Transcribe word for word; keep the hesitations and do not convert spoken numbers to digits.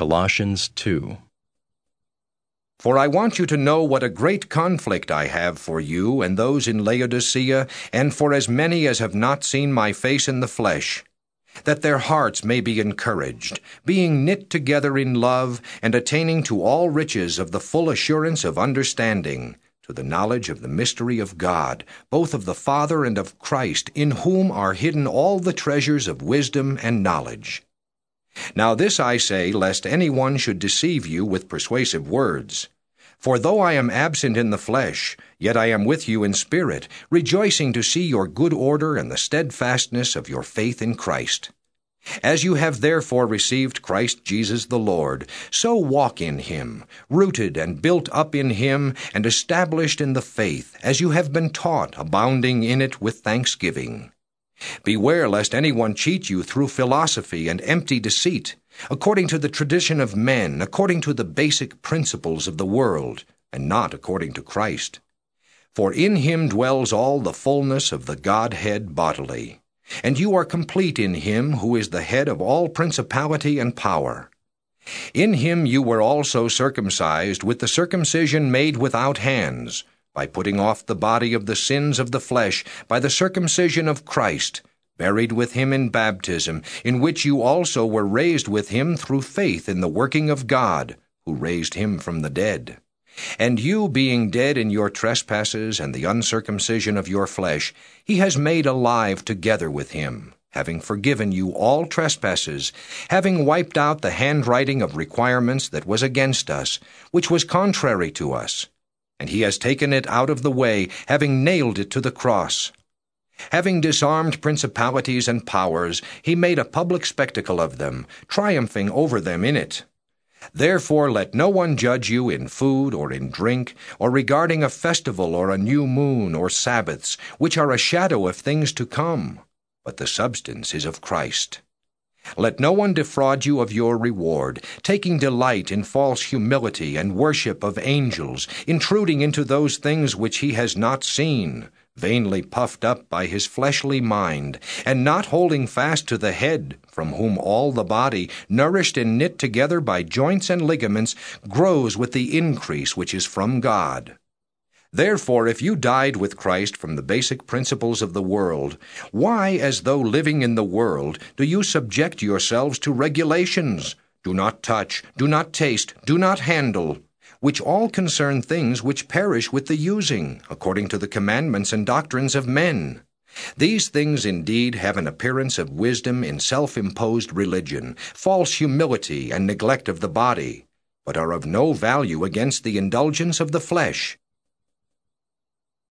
Colossians two. For I want you to know what a great conflict I have for you and those in Laodicea, and for as many as have not seen my face in the flesh, that their hearts may be encouraged, being knit together in love, and attaining to all riches of the full assurance of understanding, to the knowledge of the mystery of God, both of the Father and of Christ, in whom are hidden all the treasures of wisdom and knowledge. Now this I say, lest any one should deceive you with persuasive words. For though I am absent in the flesh, yet I am with you in spirit, rejoicing to see your good order and the steadfastness of your faith in Christ. As you have therefore received Christ Jesus the Lord, so walk in him, rooted and built up in him, and established in the faith, as you have been taught, abounding in it with thanksgiving. Beware lest anyone cheat you through philosophy and empty deceit, according to the tradition of men, according to the basic principles of the world, and not according to Christ. For in him dwells all the fullness of the Godhead bodily, and you are complete in him who is the head of all principality and power. In him you were also circumcised with the circumcision made without hands, by putting off the body of the sins of the flesh by the circumcision of Christ, buried with him in baptism, in which you also were raised with him through faith in the working of God, who raised him from the dead. And you, being dead in your trespasses and the uncircumcision of your flesh, he has made alive together with him, having forgiven you all trespasses, having wiped out the handwriting of requirements that was against us, which was contrary to us. And he has taken it out of the way, having nailed it to the cross. Having disarmed principalities and powers, he made a public spectacle of them, triumphing over them in it. Therefore let no one judge you in food or in drink, or regarding a festival or a new moon or Sabbaths, which are a shadow of things to come, but the substance is of Christ. Let no one defraud you of your reward, taking delight in false humility and worship of angels, intruding into those things which he has not seen, vainly puffed up by his fleshly mind, and not holding fast to the head, from whom all the body, nourished and knit together by joints and ligaments, grows with the increase which is from God. Therefore, if you died with Christ from the basic principles of the world, why, as though living in the world, do you subject yourselves to regulations? Do not touch, do not taste, do not handle, which all concern things which perish with the using, according to the commandments and doctrines of men. These things indeed have an appearance of wisdom in self-imposed religion, false humility and neglect of the body, but are of no value against the indulgence of the flesh.